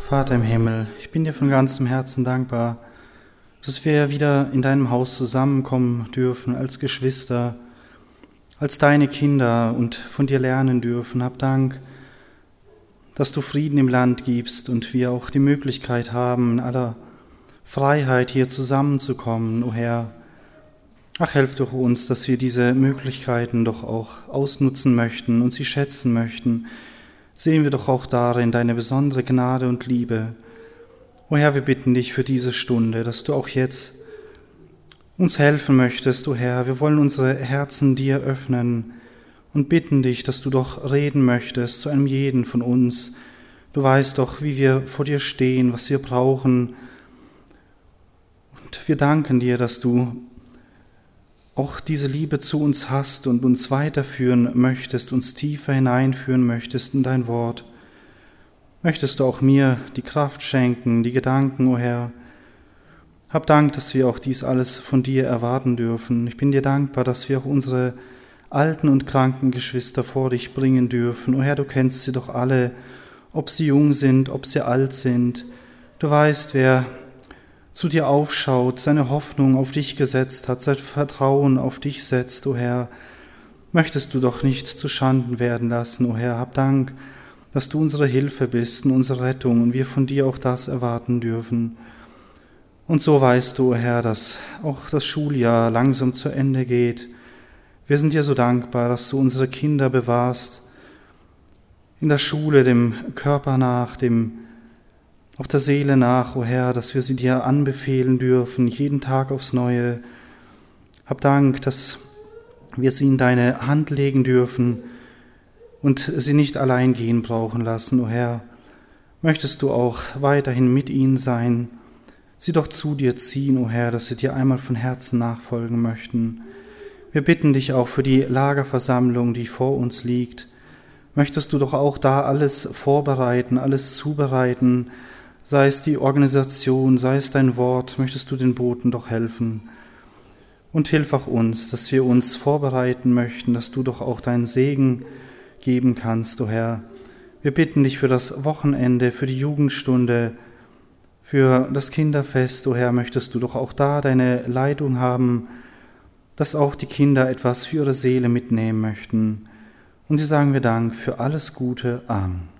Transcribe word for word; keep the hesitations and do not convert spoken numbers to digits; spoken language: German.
Vater im Himmel, ich bin dir von ganzem Herzen dankbar, dass wir wieder in deinem Haus zusammenkommen dürfen als Geschwister, als deine Kinder und von dir lernen dürfen. Hab Dank, dass du Frieden im Land gibst und wir auch die Möglichkeit haben, in aller Freiheit hier zusammenzukommen, o Herr. Ach, helf doch uns, dass wir diese Möglichkeiten doch auch ausnutzen möchten und sie schätzen möchten. Sehen wir doch auch darin deine besondere Gnade und Liebe. O Herr, wir bitten dich für diese Stunde, dass du auch jetzt uns helfen möchtest, o Herr. Wir wollen unsere Herzen dir öffnen und bitten dich, dass du doch reden möchtest zu einem jeden von uns. Du weißt doch, wie wir vor dir stehen, was wir brauchen. Und wir danken dir, dass du auch diese Liebe zu uns hast und uns weiterführen möchtest, uns tiefer hineinführen möchtest in dein Wort. Möchtest du auch mir die Kraft schenken, die Gedanken, o Herr. Hab Dank, dass wir auch dies alles von dir erwarten dürfen. Ich bin dir dankbar, dass wir auch unsere alten und kranken Geschwister vor dich bringen dürfen. O Herr, du kennst sie doch alle, ob sie jung sind, ob sie alt sind. Du weißt, wer zu dir aufschaut, seine Hoffnung auf dich gesetzt hat, sein Vertrauen auf dich setzt, o Herr, möchtest du doch nicht zu Schanden werden lassen, o Herr. Hab Dank, dass du unsere Hilfe bist und unsere Rettung und wir von dir auch das erwarten dürfen. Und so weißt du, o Herr, dass auch das Schuljahr langsam zu Ende geht. Wir sind dir so dankbar, dass du unsere Kinder bewahrst, in der Schule, dem Körper nach, dem auch der Seele nach, o Herr, dass wir sie dir anbefehlen dürfen, jeden Tag aufs Neue. Hab Dank, dass wir sie in deine Hand legen dürfen und sie nicht allein gehen brauchen lassen, o Herr. Möchtest du auch weiterhin mit ihnen sein, sie doch zu dir ziehen, o Herr, dass sie dir einmal von Herzen nachfolgen möchten. Wir bitten dich auch für die Lagerversammlung, die vor uns liegt. Möchtest du doch auch da alles vorbereiten, alles zubereiten, sei es die Organisation, sei es dein Wort, möchtest du den Boten doch helfen. Und hilf auch uns, dass wir uns vorbereiten möchten, dass du doch auch deinen Segen geben kannst, o Herr. Wir bitten dich für das Wochenende, für die Jugendstunde, für das Kinderfest, o Herr, möchtest du doch auch da deine Leitung haben, dass auch die Kinder etwas für ihre Seele mitnehmen möchten. Und dir sagen wir Dank für alles Gute. Amen.